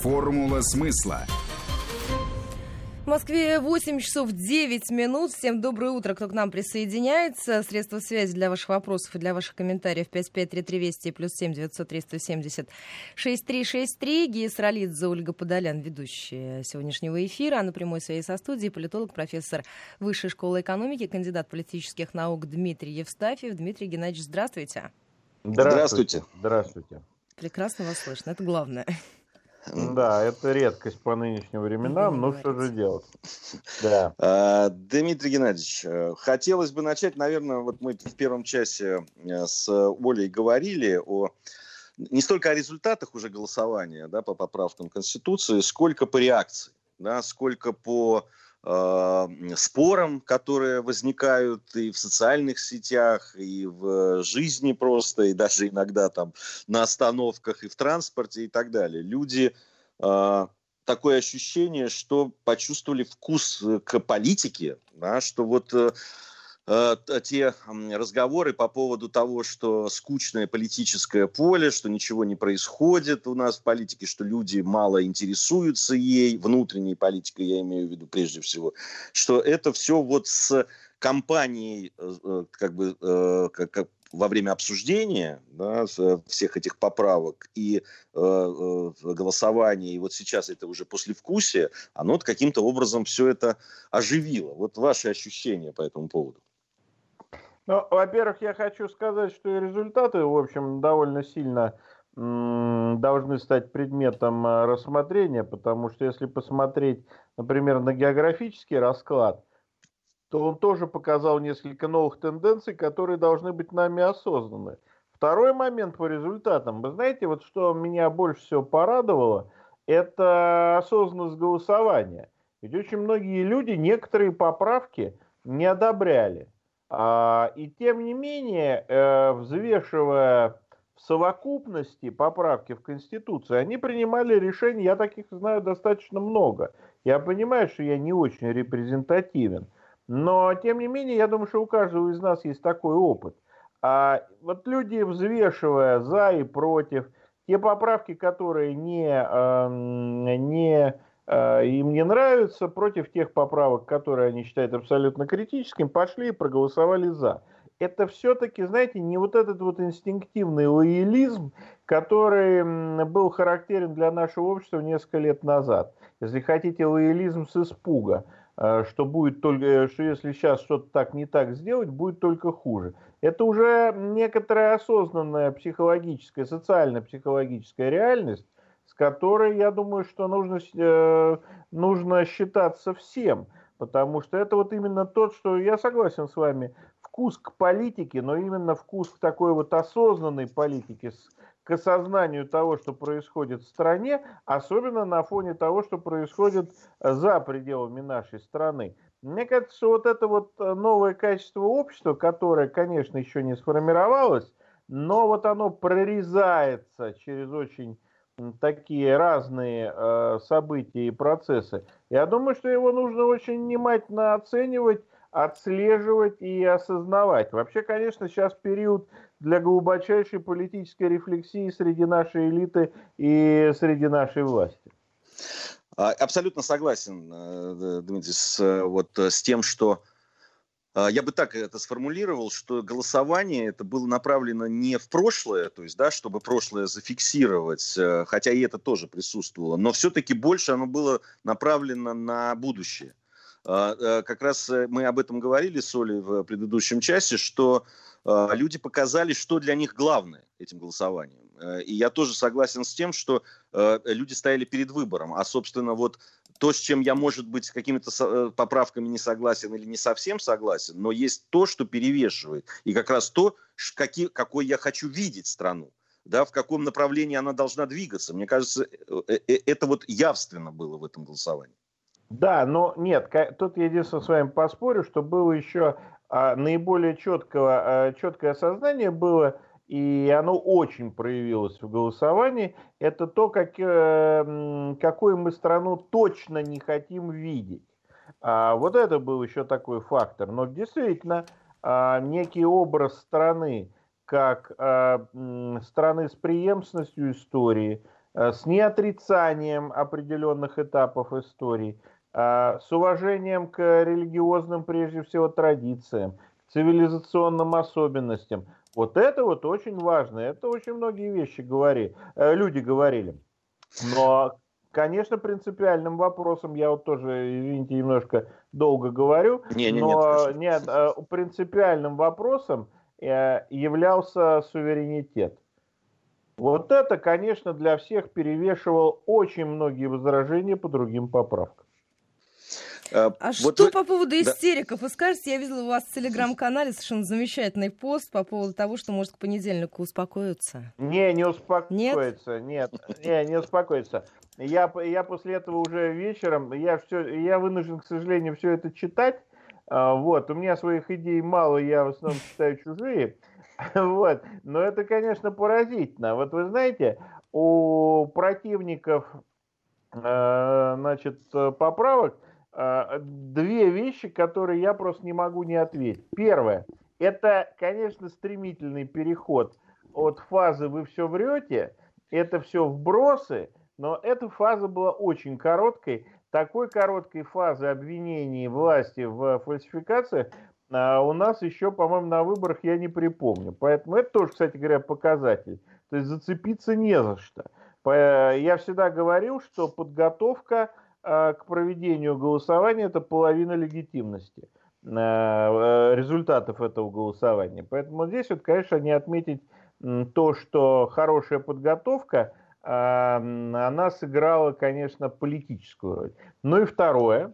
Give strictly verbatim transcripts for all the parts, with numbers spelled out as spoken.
Формула смысла. В Москве восемь часов девять минут. Всем доброе утро, кто к нам присоединяется. Средства связи для ваших вопросов и для ваших комментариев пять пять три три Вести плюс семь девятьсот три сто семьдесят шесть три шесть три. Гия Саралидзе, Ольга Подолян, ведущая сегодняшнего эфира. А на прямой связи со студией политолог, профессор Высшей школы экономики, кандидат политических наук Дмитрий Евстафьев. Дмитрий Геннадьевич, здравствуйте. Здравствуйте. Здравствуйте. Прекрасно вас слышно, это главное. Да, это редкость по нынешним временам, но что же делать? Да. А, Дмитрий Геннадьевич, хотелось бы начать, наверное, вот мы в первом часе с Олей говорили о не столько о результатах уже голосования, да, по поправкам Конституции, сколько по реакции, да, сколько по э, спорам, которые возникают и в социальных сетях, и в жизни просто, и даже иногда там на остановках и в транспорте и так далее. Люди, э, такое ощущение, что почувствовали вкус к политике, да, что вот э, э, те разговоры по поводу того, что скучное политическое поле, что ничего не происходит у нас в политике, что люди мало интересуются ей, внутренней политикой я имею в виду прежде всего, что это все вот с кампанией э, как бы э, как, во время обсуждения, да, всех этих поправок и э, э, голосования, и вот сейчас это уже послевкусие, оно вот каким-то образом все это оживило. Вот ваши ощущения по этому поводу. Ну, во-первых, я хочу сказать, что и результаты, в общем, довольно сильно м- должны стать предметом рассмотрения, потому что если посмотреть, например, на географический расклад, то он тоже показал несколько новых тенденций, которые должны быть нами осознаны. Второй момент по результатам. Вы знаете, вот что меня больше всего порадовало, это осознанность голосования. Ведь очень многие люди некоторые поправки не одобряли. А, и тем не менее, э, взвешивая в совокупности поправки в Конституцию, они принимали решения, я таких знаю достаточно много. Я понимаю, что я не очень репрезентативен. Но, тем не менее, я думаю, что у каждого из нас есть такой опыт. А вот люди, взвешивая за и против, те поправки, которые не, э, не, э, им не нравятся, против тех поправок, которые они считают абсолютно критическими, пошли и проголосовали за. Это все-таки, знаете, не вот этот вот инстинктивный лоялизм, который был характерен для нашего общества несколько лет назад. Если хотите, лоялизм с испуга. Что будет только, что если сейчас что-то так не так сделать, будет только хуже. Это уже некоторая осознанная психологическая, социально-психологическая реальность, с которой, я думаю, что нужно, э, нужно считаться всем. Потому что это вот именно тот, что я согласен с вами, вкус к политике, но именно вкус к такой вот осознанной политике, к осознанию того, что происходит в стране, особенно на фоне того, что происходит за пределами нашей страны. Мне кажется, что вот это вот новое качество общества, которое, конечно, еще не сформировалось, но вот оно прорезается через очень такие разные э, события и процессы. Я думаю, что его нужно очень внимательно оценивать, отслеживать и осознавать. Вообще, конечно, сейчас период для глубочайшей политической рефлексии среди нашей элиты и среди нашей власти. Абсолютно согласен, Дмитрий, с, вот, с тем, что я бы так это сформулировал, что голосование это было направлено не в прошлое, то есть, да, чтобы прошлое зафиксировать, хотя и это тоже присутствовало, но все-таки больше оно было направлено на будущее. Как раз мы об этом говорили с Олей в предыдущем часе, что люди показали, что для них главное этим голосованием. И я тоже согласен с тем, что люди стояли перед выбором. А, собственно, вот то, с чем я, может быть, с какими-то поправками не согласен или не совсем согласен, но есть то, что перевешивает. И как раз то, какие, какой я хочу видеть страну. Да, в каком направлении она должна двигаться. Мне кажется, это вот явственно было в этом голосовании. Да, но нет, тут я единственное с вами поспорю, что было еще а, наиболее четкого, а, четкое осознание было, и оно очень проявилось в голосовании, это то, как, э, какую мы страну точно не хотим видеть. А, вот это был еще такой фактор. Но действительно, а, некий образ страны, как а, страны с преемственностью истории, с неотрицанием определенных этапов истории, с уважением к религиозным, прежде всего, традициям, к цивилизационным особенностям. Вот это вот очень важно. Это очень многие вещи говори, люди говорили. Но, конечно, принципиальным вопросом, я вот тоже, извините, немножко долго говорю, не, не, но нет, нет, принципиальным вопросом являлся суверенитет. Вот это, конечно, для всех перевешивало очень многие возражения по другим поправкам. А вот что вы... по поводу истериков? Вы скажете, я видела у вас в телеграм-канале совершенно замечательный пост по поводу того, что может к понедельнику успокоиться. Не, не успокоиться, нет, нет не, не успокоиться. Я, я после этого уже вечером, я, все, я вынужден, к сожалению, все это читать. Вот, у меня своих идей мало, я в основном читаю чужие. Вот. Но это, конечно, поразительно. Вот вы знаете, у противников э, значит, поправок э, две вещи, которые я просто не могу не ответить. Первое, это, конечно, стремительный переход от фазы «вы все врете», это все вбросы, но эта фаза была очень короткой. Такой короткой фазы обвинений власти в фальсификациях А у нас еще, по-моему, на выборах я не припомню. Поэтому это тоже, кстати говоря, показатель. То есть зацепиться не за что. Я всегда говорил, что подготовка к проведению голосования – это половина легитимности результатов этого голосования. Поэтому здесь, вот, конечно, не отметить то, что хорошая подготовка, она сыграла, конечно, политическую роль. Ну и второе.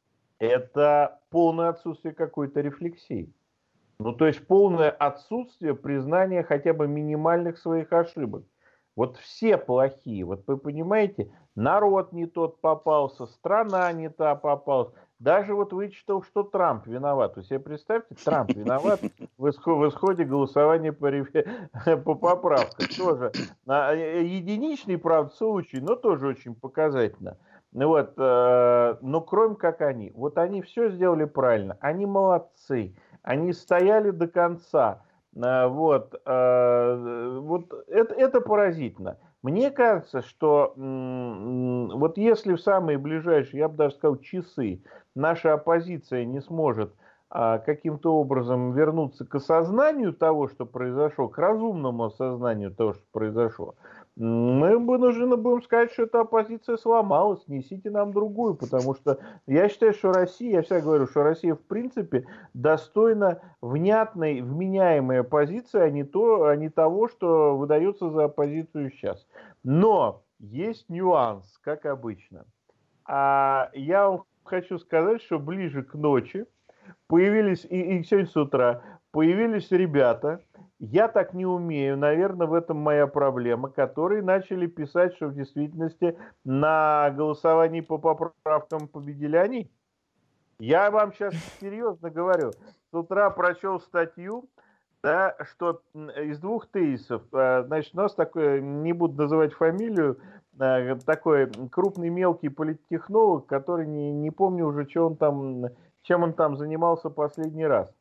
Это полное отсутствие какой-то рефлексии. Ну, то есть полное отсутствие признания хотя бы минимальных своих ошибок. Вот все плохие. Вот вы понимаете, народ не тот попался, страна не та попалась. Даже вот вычитал, что Трамп виноват. Вы себе представьте, Трамп виноват в исходе голосования по, по поправкам. Тоже единичный, правда, случай, но тоже очень показательно. Вот, э, но кроме как они, вот они все сделали правильно, они молодцы, они стояли до конца, э, вот, э, вот это, это поразительно. Мне кажется, что м- вот если в самые ближайшие, я бы даже сказал, часы наша оппозиция не сможет э, каким-то образом вернуться к осознанию того, что произошло, к разумному осознанию того, что произошло, мы вынуждены будем сказать, что эта оппозиция сломалась, несите нам другую, потому что я считаю, что Россия, я всегда говорю, что Россия в принципе достойна внятной, вменяемой оппозиции, а не, то, а не того, что выдается за оппозицию сейчас. Но есть нюанс, как обычно. А я вам хочу сказать, что ближе к ночи появились, и, и сегодня с утра, появились ребята, я так не умею, наверное, в этом моя проблема, которые начали писать, что в действительности на голосовании по поправкам победили они. Я вам сейчас серьезно говорю. С утра прочел статью, да, что из двух тезисов, значит, у нас такой, не буду называть фамилию, такой крупный мелкий политтехнолог, который не, не помню уже, что он там, чем он там занимался последний раз.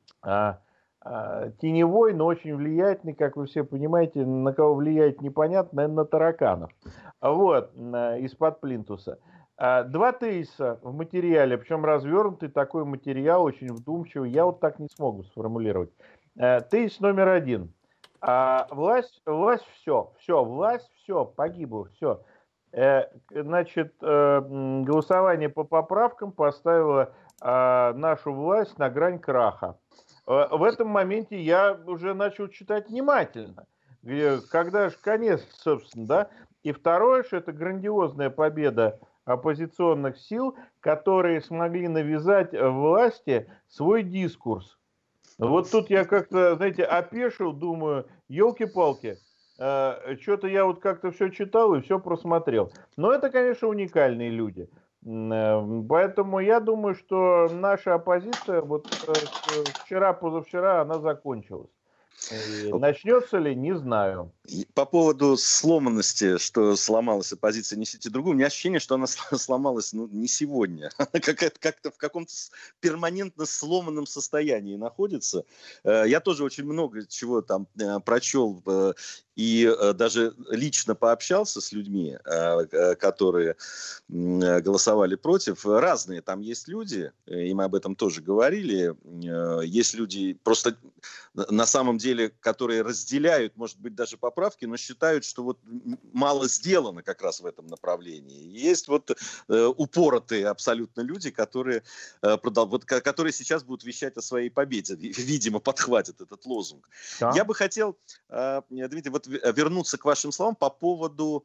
Теневой, но очень влиятельный, как вы все понимаете, на кого влияет непонятно, наверное, на тараканов. Вот, из-под плинтуса. Два тезиса в материале, причем развернутый такой материал, очень вдумчивый, я вот так не смогу сформулировать. Тезис номер один. Власть, власть, все, все, власть, все, погибло, все. Значит, голосование по поправкам поставило нашу власть на грань краха. В этом моменте я уже начал читать внимательно, когда же конец, собственно, да. И второе, что это грандиозная победа оппозиционных сил, которые смогли навязать власти свой дискурс. Вот тут я как-то, знаете, опешил, думаю, елки-палки, э, что-то я вот как-то все читал и все просмотрел. Но это, конечно, уникальные люди. Поэтому я думаю, что наша оппозиция вот вчера, позавчера она закончилась. И начнется ли, не знаю. По поводу сломанности, что сломалась оппозиция «Несите другую», у меня ощущение, что она сломалась ну, не сегодня. Она как-то в каком-то перманентно сломанном состоянии находится. Я тоже очень много чего там прочел и даже лично пообщался с людьми, которые голосовали против. Разные там есть люди, и мы об этом тоже говорили. Есть люди просто на самом деле, которые разделяют, может быть, даже поправки, но считают, что вот мало сделано как раз в этом направлении. Есть вот э, упоротые абсолютно люди, которые, э, продал, вот, которые сейчас будут вещать о своей победе, видимо, подхватят этот лозунг. Да. Я бы хотел, э, Дмитрий, вот вернуться к вашим словам по поводу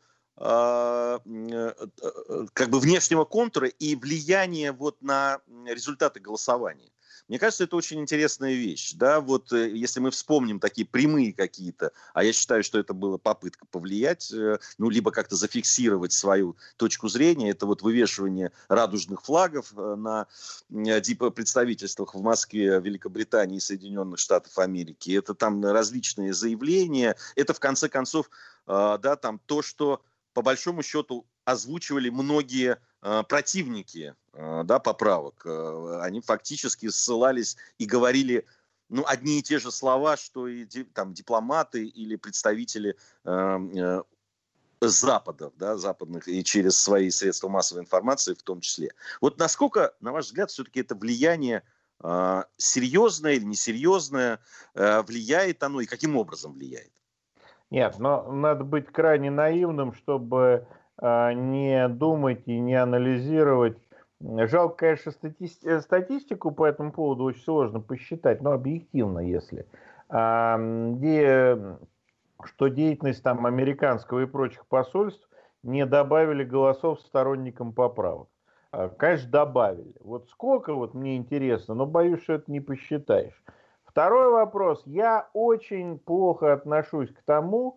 э, э, как бы внешнего контура и влияния вот на результаты голосования. Мне кажется, это очень интересная вещь, да, вот если мы вспомним такие прямые какие-то, а я считаю, что это была попытка повлиять, ну, либо как-то зафиксировать свою точку зрения, это вот вывешивание радужных флагов на представительствах в Москве, Великобритании и Соединенных Штатов Америки, это там различные заявления, это в конце концов, да, там то, что по большому счету озвучивали многие э, противники э, да, поправок. Э, они фактически ссылались и говорили ну, одни и те же слова, что и там, дипломаты или представители э, э, Запада, да, западных, и через свои средства массовой информации в том числе. Вот насколько, на ваш взгляд, все-таки это влияние э, серьезное или несерьезное, э, влияет оно и каким образом влияет? Нет, но надо быть крайне наивным, чтобы э, не думать и не анализировать. Жалко, конечно, стати- статистику по этому поводу очень сложно посчитать, но объективно, если. А, где, что деятельность там американского и прочих посольств не добавили голосов сторонникам поправок. А, конечно, добавили. Вот сколько, вот мне интересно, но боюсь, что это не посчитаешь. Второй вопрос. Я очень плохо отношусь к тому,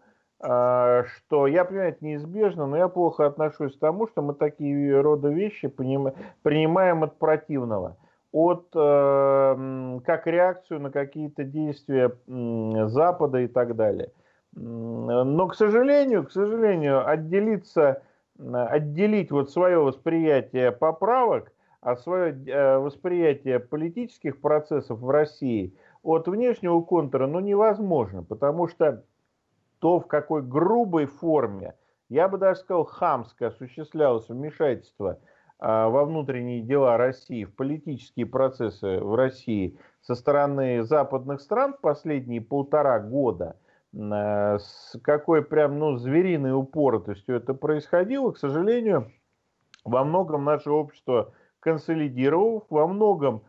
что, я понимаю, это неизбежно, но я плохо отношусь к тому, что мы такие рода вещи принимаем от противного. От, как реакцию на какие-то действия Запада и так далее. Но, к сожалению, к сожалению, отделиться, отделить вот свое восприятие поправок, а свое восприятие политических процессов в России от внешнего контура, ну, невозможно, потому что то, в какой грубой форме, я бы даже сказал, хамско осуществлялось вмешательство а, во внутренние дела России, в политические процессы в России со стороны западных стран в последние полтора года, а, с какой прям, ну, звериной упоротостью это происходило, к сожалению, во многом наше общество консолидировало, во многом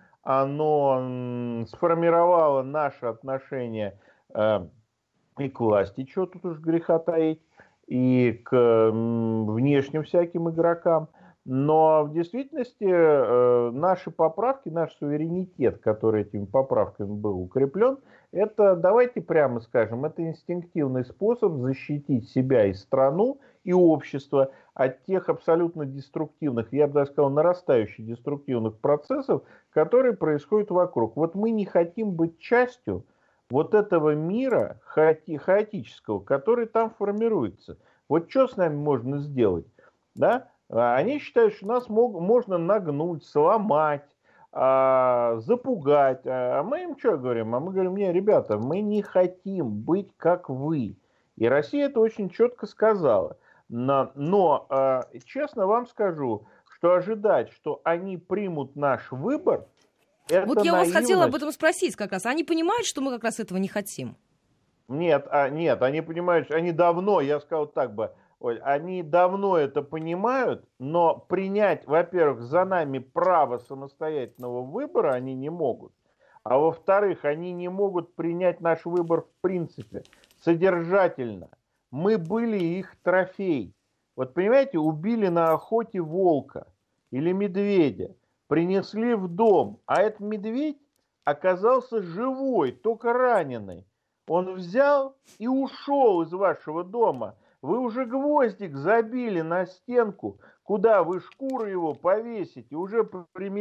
оно сформировало наше отношение э, и к власти, чего тут уж греха таить, и к м, внешним всяким игрокам. Но в действительности э, наши поправки, наш суверенитет, который этими поправками был укреплен, это, давайте прямо скажем, это инстинктивный способ защитить себя и страну, и общество от тех абсолютно деструктивных, я бы даже сказал, нарастающих деструктивных процессов, которые происходят вокруг. Вот мы не хотим быть частью вот этого мира хаоти- хаотического, который там формируется. Вот что с нами можно сделать? Да? Они считают, что нас мог, можно нагнуть, сломать, а, запугать. А мы им что говорим? А мы говорим, не, ребята, мы не хотим быть как вы. И Россия это очень четко сказала. Но, но а, честно вам скажу, что ожидать, что они примут наш выбор, это вот я наивность. вас хотела об этом спросить как раз. Они понимают, что мы как раз этого не хотим? Нет, а, нет, они понимают, они давно, я сказал так бы, Оль, они давно это понимают, но принять, во-первых, за нами право самостоятельного выбора они не могут, а во-вторых, они не могут принять наш выбор в принципе, содержательно. Мы были их трофей. Вот понимаете, убили на охоте волка или медведя, принесли в дом, а этот медведь оказался живой, только раненый. Он взял и ушел из вашего дома. Вы уже гвоздик забили на стенку, куда вы шкуру его повесите, уже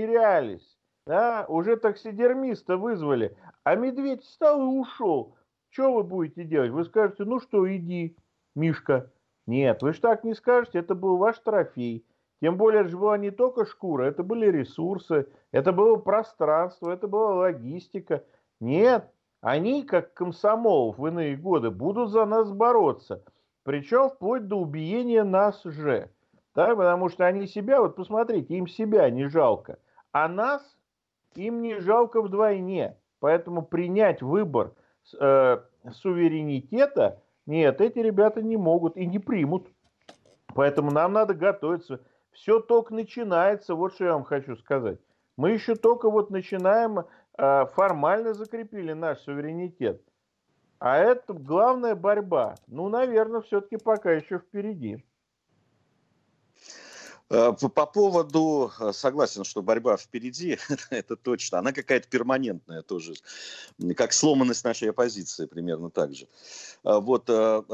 примерялись, да? Уже таксидермиста вызвали. А медведь встал и ушел. что вы будете делать? Вы скажете, ну что, иди, Мишка. Нет, вы же так не скажете, это был ваш трофей. Тем более, это же была не только шкура, это были ресурсы, это было пространство, это была логистика. Нет, они, как комсомол в иные годы, будут за нас бороться. Причем вплоть до убиения нас же. Да, потому что они себя, вот посмотрите, им себя не жалко. А нас им не жалко вдвойне. Поэтому принять выбор э, суверенитета, нет, эти ребята не могут и не примут. Поэтому нам надо готовиться. Все только начинается, вот что я вам хочу сказать. Мы еще только вот начинаем, э, формально закрепили наш суверенитет. А это главная борьба. Ну, наверное, все-таки пока еще впереди. По поводу, согласен, что борьба впереди, это точно, она какая-то перманентная тоже, как сломанность нашей оппозиции, примерно так же. Вот,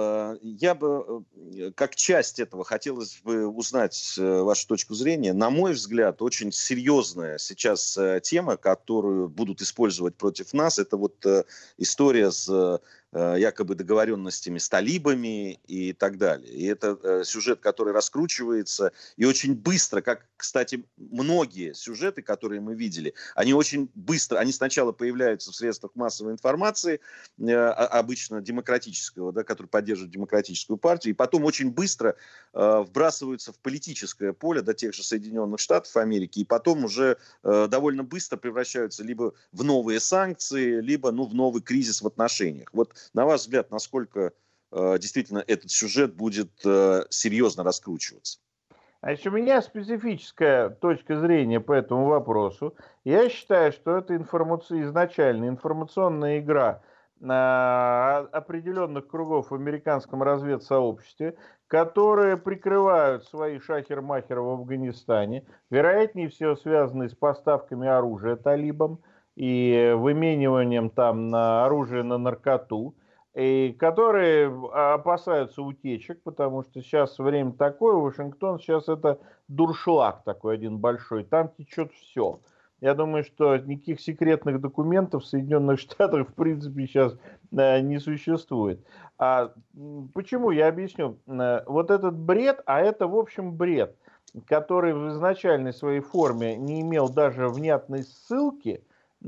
я бы, как часть этого, хотелось бы узнать вашу точку зрения. На мой взгляд, очень серьезная сейчас тема, которую будут использовать против нас, это вот история с якобы договоренностями с талибами и так далее. И это э, сюжет, который раскручивается и очень быстро, как, кстати, многие сюжеты, которые мы видели, они очень быстро, они сначала появляются в средствах массовой информации, э, обычно демократического, да, который поддерживает демократическую партию, и потом очень быстро э, вбрасываются в политическое поле до тех же Соединенных Штатов Америки, и потом уже э, довольно быстро превращаются либо в новые санкции, либо ну, в новый кризис в отношениях. Вот на ваш взгляд, насколько э, действительно этот сюжет будет э, серьезно раскручиваться? Значит, у меня специфическая точка зрения по этому вопросу. Я считаю, что это информация, изначально информационная игра э, определенных кругов в американском разведсообществе, которые прикрывают свои шахер-махеры в Афганистане, вероятнее всего связанные с поставками оружия талибам и вымениванием там на оружие на наркоту, и которые опасаются утечек, потому что сейчас время такое, Вашингтон сейчас это дуршлаг такой один большой, там течет все. Я думаю, что никаких секретных документов в Соединенных Штатах в принципе сейчас не существует. А почему? Я объясню. Вот этот бред, а это в общем бред, который в изначальной своей форме не имел даже внятной ссылки,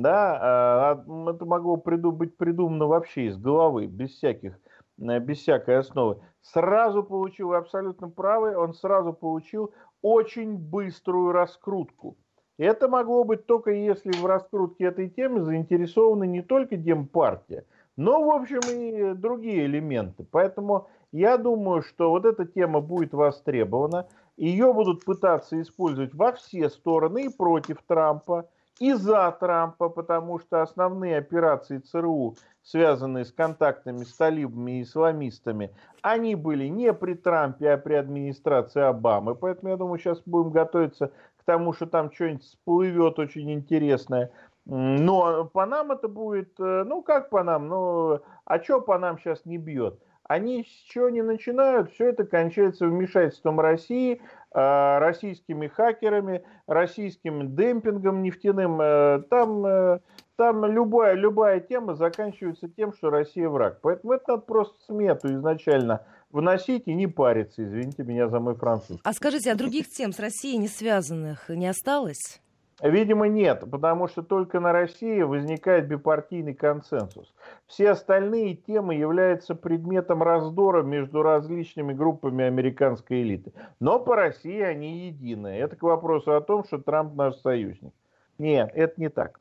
да, это могло быть придумано вообще из головы, без всяких, без всякой основы. Сразу получил, вы абсолютно правы, он сразу получил очень быструю раскрутку. И это могло быть только если в раскрутке этой темы заинтересованы не только Демпартия, но, в общем, и другие элементы. Поэтому я думаю, что вот эта тема будет востребована. Ее будут пытаться использовать во все стороны, и против Трампа, и за Трампа, потому что основные операции ЦРУ, связанные с контактами с талибами и исламистами, они были не при Трампе, а при администрации Обамы. Поэтому, я думаю, сейчас будем готовиться к тому, что там что-нибудь всплывет очень интересное. Но по нам это будет, ну как по нам, ну а что по нам сейчас не бьет? Они с чего не начинают, все это кончается вмешательством России, российскими хакерами, российским демпингом нефтяным. Там, там любая, любая тема заканчивается тем, что Россия враг. Поэтому это надо просто смету изначально вносить и не париться. Извините меня за мой французский. А скажите, а других тем с Россией не связанных не осталось? Видимо, нет, потому что только на России возникает бипартийный консенсус. Все остальные темы являются предметом раздора между различными группами американской элиты. Но по России они едины. Это к вопросу о том, что Трамп наш союзник. Нет, это не так.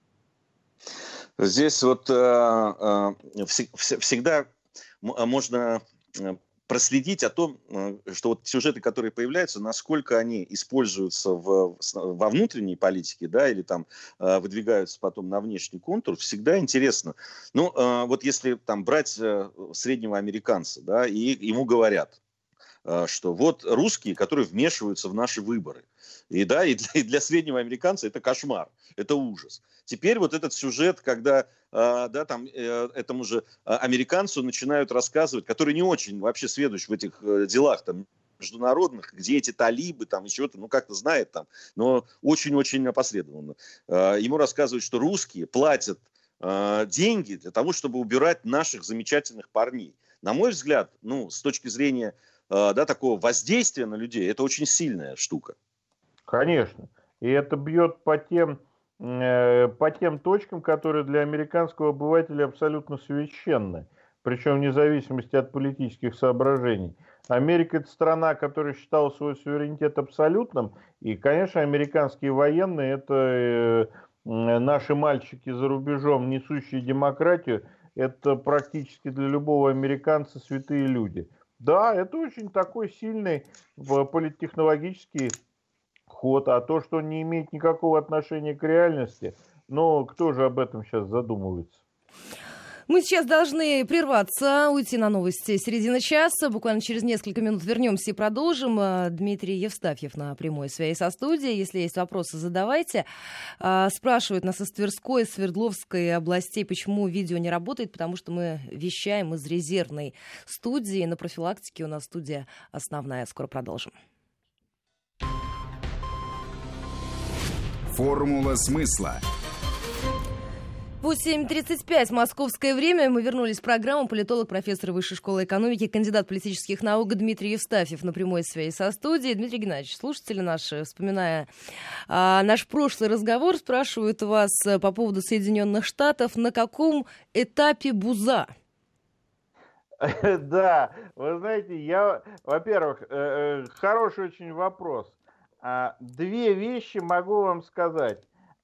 Здесь вот э, э, всегда можно проследить о том, что вот сюжеты, которые появляются, насколько они используются в, во внутренней политике, да, или там э, выдвигаются потом на внешний контур, всегда интересно. Ну, э, вот если там брать э, среднего американца, да, и ему говорят, э, что вот русские, которые вмешиваются в наши выборы. И да, и для, и для среднего американца это кошмар, это ужас. Теперь вот этот сюжет, когда э, да, там, э, этому же американцу начинают рассказывать, который не очень вообще сведущ в этих э, делах там, международных, где эти талибы, там еще-то, ну как-то знает там, но очень-очень опосредованно. Э, ему рассказывают, что русские платят э, деньги для того, чтобы убирать наших замечательных парней. На мой взгляд, ну, с точки зрения э, да, такого воздействия на людей, это очень сильная штука. Конечно. И это бьет по тем, э, по тем точкам, которые для американского обывателя абсолютно священны. Причем вне зависимости от политических соображений. Америка – это страна, которая считала свой суверенитет абсолютным. И, конечно, американские военные – это э, наши мальчики за рубежом, несущие демократию. Это практически для любого американца святые люди. Да, это очень такой сильный политтехнологический ход. А то, что он не имеет никакого отношения к реальности, но кто же об этом сейчас задумывается? Мы сейчас должны прерваться, уйти на новости середины часа. Буквально через несколько минут вернемся и продолжим. Дмитрий Евстафьев на прямой связи со студией. Если есть вопросы, задавайте. Спрашивают нас из Тверской, Свердловской областей, почему видео не работает, потому что мы вещаем из резервной студии. На профилактике у нас студия основная. Скоро продолжим. Формула смысла. восемь тридцать пять московское время. Мы вернулись в программу. Политолог, профессор Высшей школы экономики, кандидат политических наук Дмитрий Евстафьев на прямой связи со студией. Дмитрий Геннадьевич, слушатели наши, вспоминая а, наш прошлый разговор, спрашивают вас по поводу Соединенных Штатов, на каком этапе Буза? Да, вы знаете, я, во-первых, хороший очень вопрос. Две вещи могу вам сказать.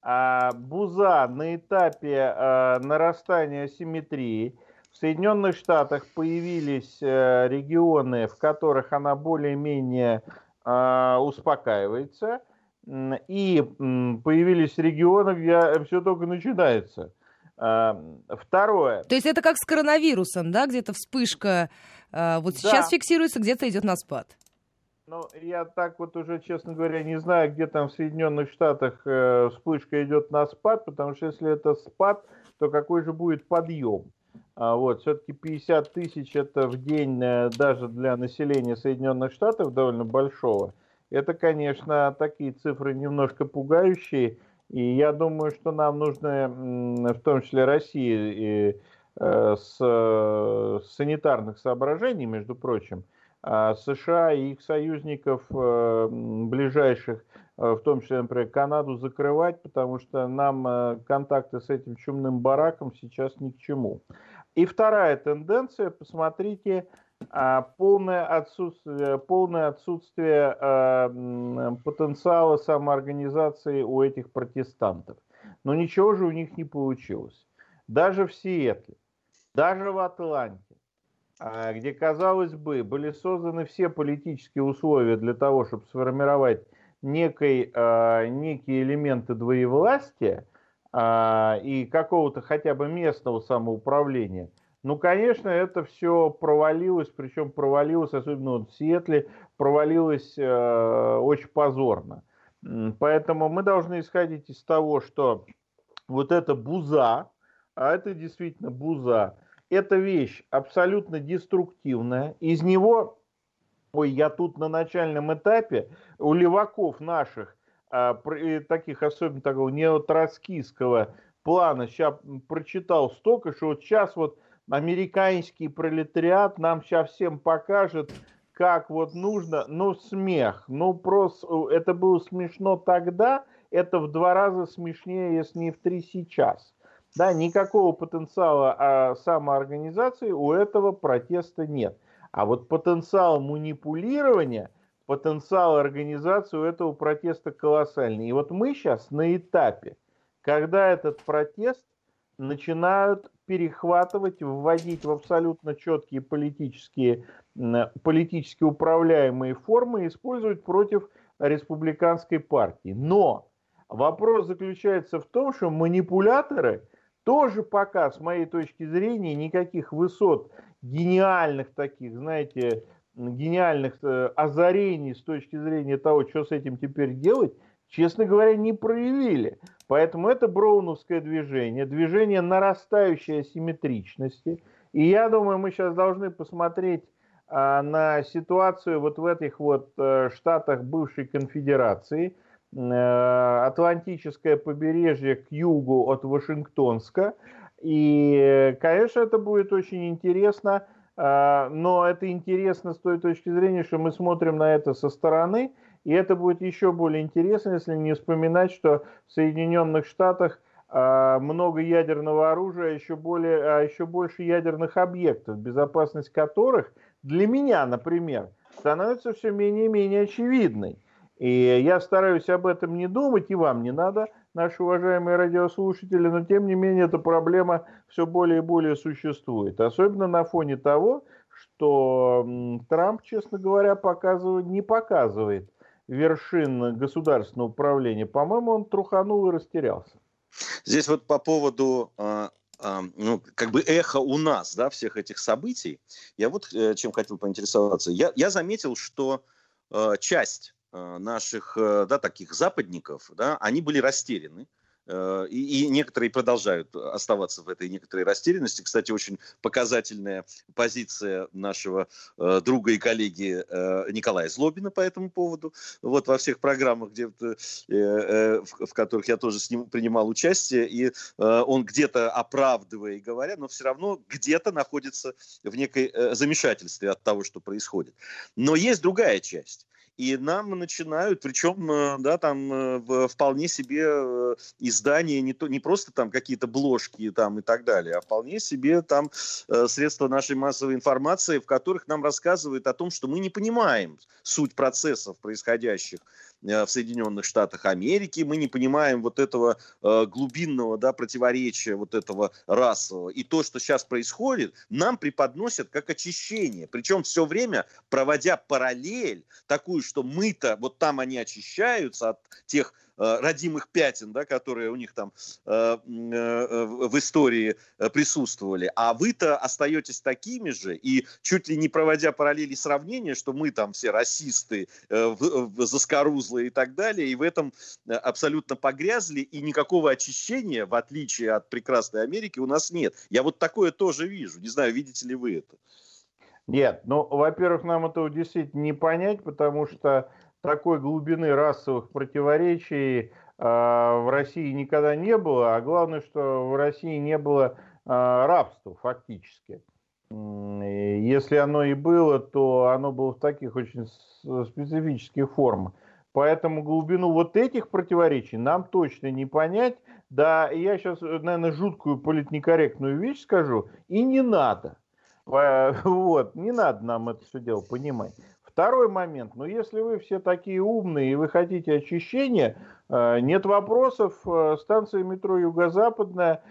Буза на этапе нарастания асимметрии. В Соединенных Штатах появились регионы, в которых она более-менее успокаивается, и появились регионы, где все только начинается. Второе. То есть это как с коронавирусом, да, где-то вспышка вот сейчас да. фиксируется, где-то идет на спад. Ну, я так вот уже, честно говоря, не знаю, где там в Соединенных Штатах э, вспышка идет на спад, потому что если это спад, то какой же будет подъем? А, вот, все-таки пятьдесят тысяч это в день э, даже для населения Соединенных Штатов довольно большого. Это, конечно, такие цифры немножко пугающие, и я думаю, что нам нужно, в том числе России, и, э, с, с санитарных соображений, между прочим, США и их союзников ближайших, в том числе, например, Канаду, закрывать, потому что нам контакты с этим чумным бараком сейчас ни к чему. И вторая тенденция, посмотрите, полное отсутствие, полное отсутствие потенциала самоорганизации у этих протестантов. Но ничего же у них не получилось. Даже в Сиэтле, даже в Атланте, где, казалось бы, были созданы все политические условия для того, чтобы сформировать некий, некие элементы двоевластия и какого-то хотя бы местного самоуправления, ну, конечно, это все провалилось, причем провалилось, особенно вот в Сиэтле, провалилось очень позорно. Поэтому мы должны исходить из того, что вот эта буза, а это действительно буза, это вещь абсолютно деструктивная. Из него, ой, я тут на начальном этапе у леваков наших, а, таких особенно такого неотроцкистского плана, сейчас прочитал столько, что вот сейчас вот американский пролетариат нам сейчас всем покажет, как вот нужно, ну смех, ну просто это было смешно тогда, это в два раза смешнее, если не в три сейчас. Да, никакого потенциала а, самоорганизации у этого протеста нет. А вот потенциал манипулирования, потенциал организации у этого протеста колоссальный. И вот мы сейчас на этапе, когда этот протест начинают перехватывать, вводить в абсолютно четкие политические, политически управляемые формы и использовать против республиканской партии. Но вопрос заключается в том, что манипуляторы тоже пока, с моей точки зрения, никаких высот гениальных таких, знаете, гениальных озарений с точки зрения того, что с этим теперь делать, честно говоря, не проявили. Поэтому это броуновское движение, движение нарастающей асимметричности. И я думаю, мы сейчас должны посмотреть а, на ситуацию вот в этих вот а, штатах бывшей конфедерации, Атлантическое побережье к югу от Вашингтонска, И, конечно, это будет очень интересно, но это интересно с той точки зрения, что мы смотрим на это со стороны, и это будет еще более интересно, если не вспоминать, что в Соединенных Штатах много ядерного оружия, а еще, более, а еще больше ядерных объектов, безопасность которых для меня, например, становится все менее и менее очевидной. И я стараюсь об этом не думать, и вам не надо, наши уважаемые радиослушатели, но тем не менее эта проблема все более и более существует. Особенно на фоне того, что Трамп, честно говоря, показывает, не показывает вершин государственного управления. По-моему, он труханул и растерялся. Здесь вот по поводу... ну, как бы эхо у нас, да, всех этих событий, я вот чем хотел поинтересоваться. Я, я заметил, что э, часть э, наших, э, да, таких западников, да, они были растеряны. И, и некоторые продолжают оставаться в этой некоторой растерянности. Кстати, очень показательная позиция нашего э, друга и коллеги э, Николая Злобина по этому поводу. Вот во всех программах, где, э, э, в, в которых я тоже с ним принимал участие, и э, он где-то оправдывая и говоря, но все равно где-то находится в некой э, замешательстве от того, что происходит. Но есть другая часть. И нам начинают, причем, да, там вполне себе издания, не, то, не просто там какие-то бложки там и так далее, а вполне себе там средства нашей массовой информации, в которых нам рассказывают о том, что мы не понимаем суть процессов, происходящих в Соединенных Штатах Америки, мы не понимаем вот этого э, глубинного, да, противоречия, вот этого расового. И то, что сейчас происходит, нам преподносят как очищение. Причем все время проводя параллель такую, что мы-то, вот там они очищаются от тех э, родимых пятен, да, которые у них там э, э, в истории присутствовали, а вы-то остаетесь такими же, и чуть ли не проводя параллели и сравнения, что мы там все расисты, э, в, в, заскорузлые и так далее, и в этом абсолютно погрязли, и никакого очищения, в отличие от прекрасной Америки, у нас нет. Я вот такое тоже вижу. Не знаю, видите ли вы это? Нет, ну, во-первых, нам этого действительно не понять, потому что такой глубины расовых противоречий э, в России никогда не было, а главное, что в России не было э, рабства фактически. Если оно и было, то оно было в таких очень специфических формах. Поэтому глубину вот этих противоречий нам точно не понять. Да, я сейчас, наверное, жуткую политнекорректную вещь скажу, и не надо. Вот, не надо нам это все дело понимать. Второй момент, ну если вы все такие умные и вы хотите очищения, нет вопросов, станция метро Юго-Западная,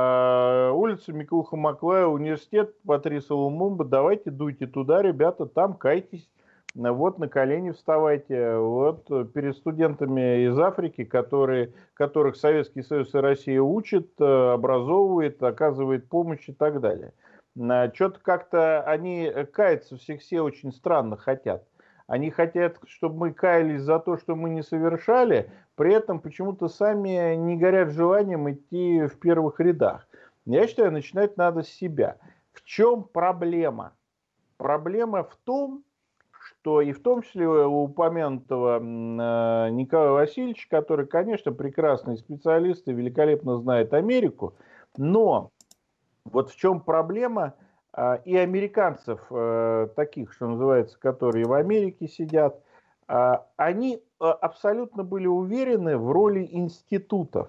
улица Микулха Маклая, университет Патриса Лумумба, давайте дуйте туда, ребята, там кайтесь. Вот на колени вставайте, вот перед студентами из Африки, которые, которых Советский Союз и Россия учат, образовывает, оказывает помощь и так далее. Что-то как-то они каяться всех все очень странно хотят. Они хотят, чтобы мы каялись за то, что мы не совершали, при этом почему-то сами не горят желанием идти в первых рядах. Я считаю, начинать надо с себя. В чем проблема? Проблема в том, что и в том числе у упомянутого Николая Васильевича, который, конечно, прекрасный специалист и великолепно знает Америку, но вот в чем проблема и американцев таких, что называется, которые в Америке сидят, они абсолютно были уверены в роли институтов.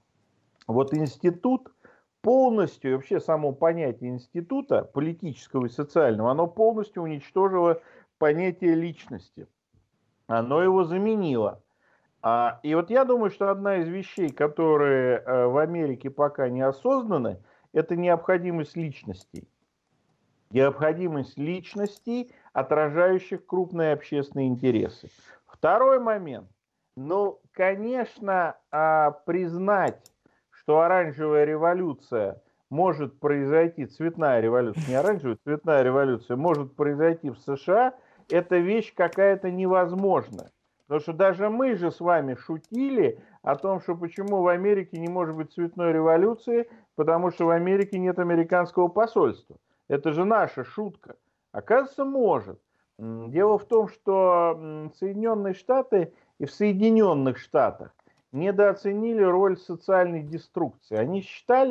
Вот институт полностью, вообще само понятие института, политического и социального, оно полностью уничтожило понятие личности. Оно его заменило. И вот я думаю, что одна из вещей, которые в Америке пока не осознаны, это необходимость личностей. Необходимость личностей, отражающих крупные общественные интересы. Второй момент. Ну, конечно, признать, что оранжевая революция может произойти, цветная революция, не оранжевая, цветная революция может произойти в США, это вещь какая-то невозможная. Потому что даже мы же с вами шутили о том, что почему в Америке не может быть цветной революции, потому что в Америке нет американского посольства. Это же наша шутка. Оказывается, может. Дело в том, что Соединенные Штаты и в Соединенных Штатах недооценили роль социальной деструкции. Они считали,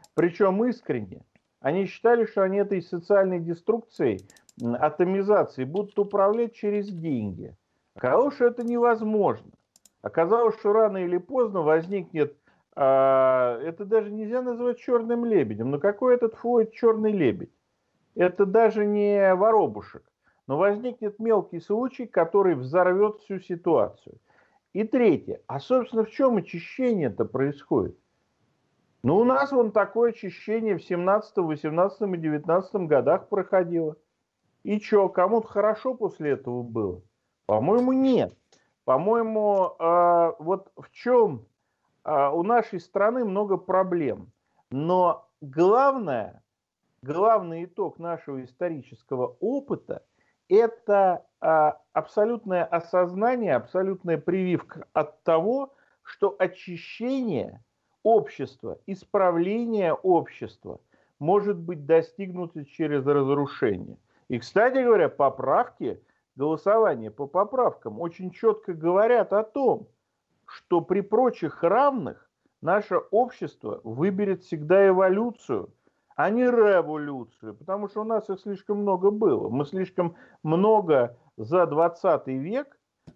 причем искренне. Они считали, что они этой социальной деструкцией, атомизацией будут управлять через деньги. Оказалось, что это невозможно. Оказалось, что рано или поздно возникнет, а, это даже нельзя назвать черным лебедем, но какой этот Флойд черный лебедь? Это даже не воробушек, но возникнет мелкий случай, который взорвет всю ситуацию. И третье, а собственно в чем очищение-то происходит? Ну у нас вон такое очищение в семнадцатом, восемнадцатом и девятнадцатом годах проходило. И что, кому-то хорошо после этого было? По-моему, нет. По-моему, э, вот в чем э, у нашей страны много проблем. Но главное, главный итог нашего исторического опыта – это э, абсолютное осознание, абсолютная прививка от того, что очищение общества, исправление общества может быть достигнуто через разрушение. И, кстати говоря, поправки, голосование по поправкам очень четко говорят о том, что при прочих равных наше общество выберет всегда эволюцию, а не революцию, потому что у нас их слишком много было. Мы слишком много за двадцатый век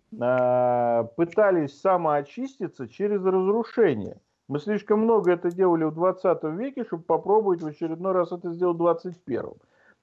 э, пытались самоочиститься через разрушение. Мы слишком много это делали в двадцатом веке, чтобы попробовать в очередной раз это сделать в двадцать первом.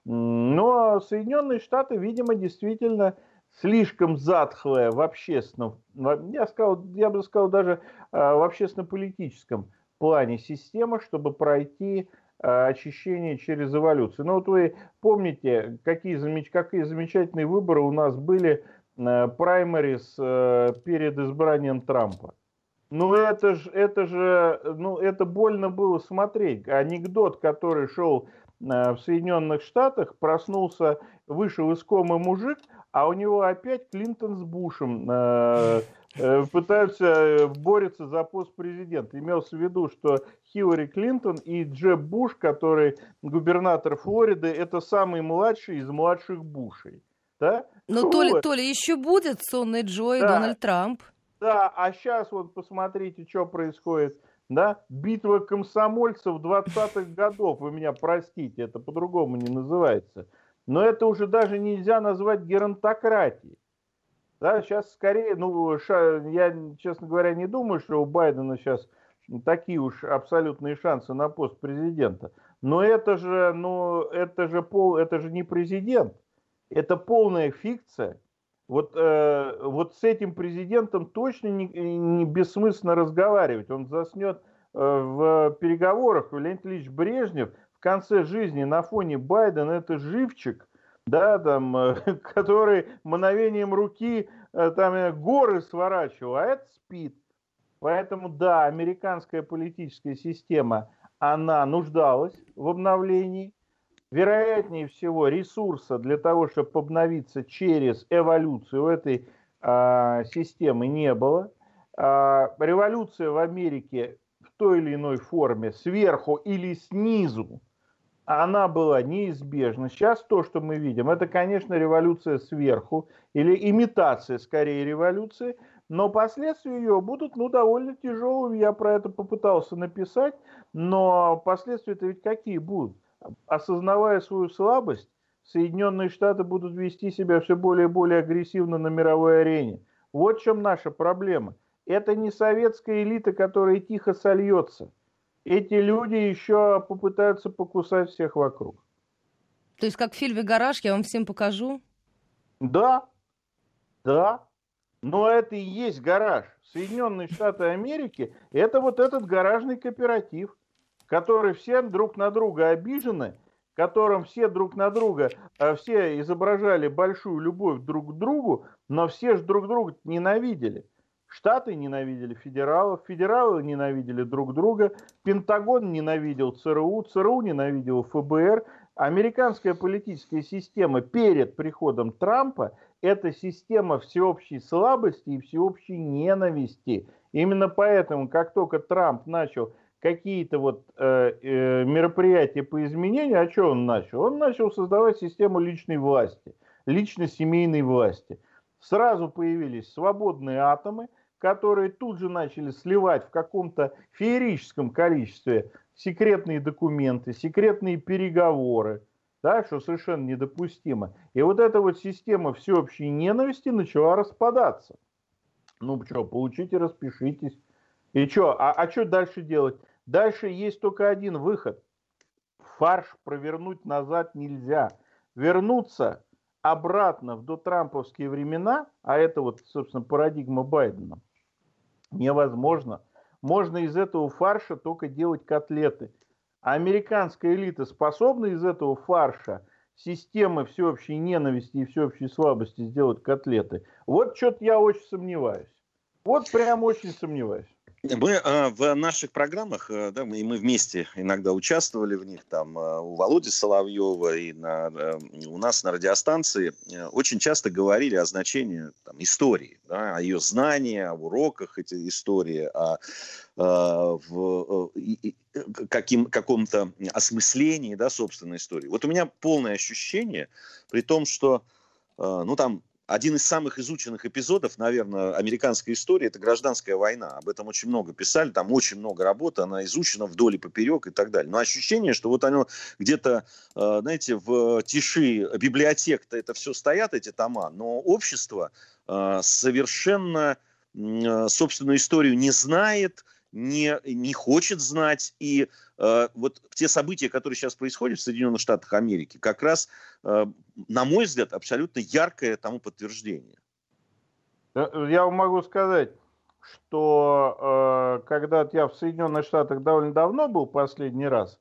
Но Соединенные Штаты, видимо, действительно слишком затхлая в общественном, я, сказал, я бы сказал, даже в общественно-политическом плане система, чтобы пройти очищение через эволюцию. Ну вот вы помните, какие, замеч... какие замечательные выборы у нас были праймерис перед избранием Трампа. Ну это же, это же, ну это больно было смотреть. Анекдот, который шел в Соединенных Штатах, проснулся, вышел из комы мужик, а у него опять Клинтон с Бушем э, э, пытаются бороться за пост президента. Имелся в виду, что Хиллари Клинтон и Джеб Буш, который губернатор Флориды, это самый младший из младших Бушей. Да? Но вот. то ли, то ли еще будет сонный Джо и да. Дональд Трамп. Да, а сейчас вот посмотрите, что происходит. Да? Битва комсомольцев двадцатых годов, вы меня простите, это по-другому не называется. Но это уже даже нельзя назвать геронтократией. Да, сейчас скорее, ну, ша, я, честно говоря, не думаю, что у Байдена сейчас такие уж абсолютные шансы на пост президента. Но это же, ну, это же, пол, это же не президент, это полная фикция. Вот, э, вот с этим президентом точно не, не бессмысленно разговаривать. Он заснет э, в переговорах. Леонид Ильич Брежнев в конце жизни на фоне Байдена это живчик, да, там, э, который мгновением руки э, там, э, горы сворачивал, а это спит. Поэтому, да, американская политическая система, она нуждалась в обновлении. Вероятнее всего, ресурса для того, чтобы обновиться через эволюцию этой э, системы не было. Э, революция в Америке в той или иной форме, сверху или снизу, она была неизбежна. Сейчас то, что мы видим, это, конечно, революция сверху, или имитация, скорее, революции, но последствия ее будут, ну, довольно тяжелыми. Я про это попытался написать, но последствия-то ведь какие будут? Осознавая свою слабость, Соединенные Штаты будут вести себя все более и более агрессивно на мировой арене. Вот в чем наша проблема. Это не советская элита, которая тихо сольется. Эти люди еще попытаются покусать всех вокруг. То есть как в фильме «Гараж», я вам всем покажу? Да, да. Но это и есть гараж. Соединенные Штаты Америки – это вот этот гаражный кооператив, которые все друг на друга обижены, в котором все друг на друга, все изображали большую любовь друг к другу, но все же друг друга ненавидели. Штаты ненавидели федералов, федералы ненавидели друг друга, Пентагон ненавидел ЦРУ, ЦРУ ненавидел ФБР. Американская политическая система перед приходом Трампа – это система всеобщей слабости и всеобщей ненависти. Именно поэтому, как только Трамп начал какие-то вот э, э, мероприятия по изменению, а что он начал? Он начал создавать систему личной власти, лично-семейной власти. Сразу появились свободные атомы, которые тут же начали сливать в каком-то феерическом количестве секретные документы, секретные переговоры, да, что совершенно недопустимо. И вот эта вот система всеобщей ненависти начала распадаться. Ну что, получите, распишитесь. И что, а, а что дальше делать? Дальше есть только один выход. Фарш провернуть назад нельзя. Вернуться обратно в дотрамповские времена, а это вот, собственно, парадигма Байдена, невозможно. Можно из этого фарша только делать котлеты. А американская элита способна из этого фарша системы всеобщей ненависти и всеобщей слабости сделать котлеты? Вот что-то я очень сомневаюсь. Вот прям очень сомневаюсь. Мы э, в наших программах, э, да, мы, и мы вместе иногда участвовали в них, там, э, у Володи Соловьева и на, э, у нас на радиостанции, э, очень часто говорили о значении там, истории, да, о ее знании, о уроках этой истории, о, э, в, э, каким, каком-то осмыслении, да, собственной истории. Вот у меня полное ощущение, при том, что, э, ну, там, один из самых изученных эпизодов, наверное, американской истории – это гражданская война. Об этом очень много писали, там очень много работы, она изучена вдоль и поперек и так далее. Но ощущение, что вот оно где-то, знаете, в тиши библиотек-то это все стоят, эти тома, но общество совершенно собственную историю не знает, не, не хочет знать. И э, вот те события, которые сейчас происходят в Соединенных Штатах Америки, как раз, э, на мой взгляд, абсолютно яркое тому подтверждение. Я вам могу сказать, что э, когда-то я в Соединенных Штатах довольно давно был последний раз,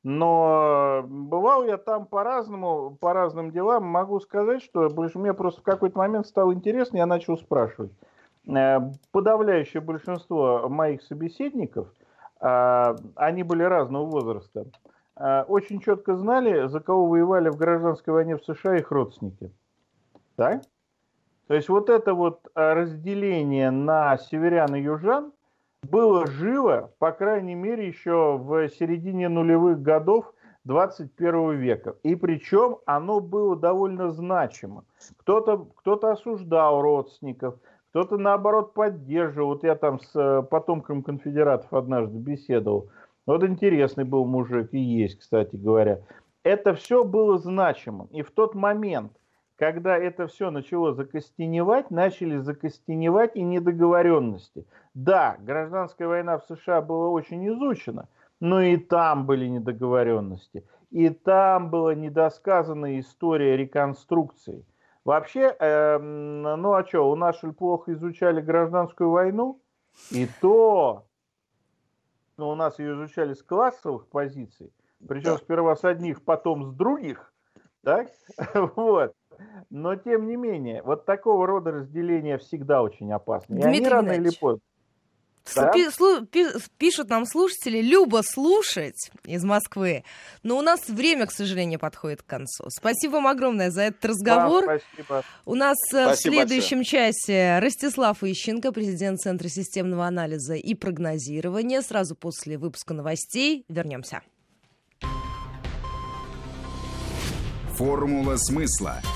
но бывал я там по-разному, по разным делам. Могу сказать, что мне просто в какой-то момент стало интересно, я начал спрашивать. Подавляющее большинство моих собеседников, они были разного возраста, очень четко знали, за кого воевали в гражданской войне в США их родственники. Так? То есть вот это вот разделение на северян и южан было живо, по крайней мере, еще в середине нулевых годов двадцать первого века. И причем оно было довольно значимо. Кто-то, кто-то осуждал родственников, кто-то, наоборот, поддерживал. Вот я там с потомком конфедератов однажды беседовал. Вот интересный был мужик, и есть, кстати говоря. Это все было значимым. И в тот момент, когда это все начало закостеневать, начали закостеневать и недоговоренности. Да, гражданская война в США была очень изучена, но и там были недоговоренности. И там была недосказанная история реконструкции. Вообще, э, ну а что, у нас что ли плохо изучали гражданскую войну? И то, ну, у нас ее изучали с классовых позиций, причем сперва с одних, потом с других, так? Вот. Но тем не менее, вот такого рода разделения всегда очень опасны. И они рано или поздно. Да? Пишут нам слушатели, любо слушать из Москвы, но у нас время, к сожалению, подходит к концу. Спасибо вам огромное за этот разговор. Да, спасибо. У нас Спасибо в следующем большое. часе Ростислав Ищенко, президент Центра системного анализа и прогнозирования. Сразу после выпуска новостей вернемся. Формула смысла.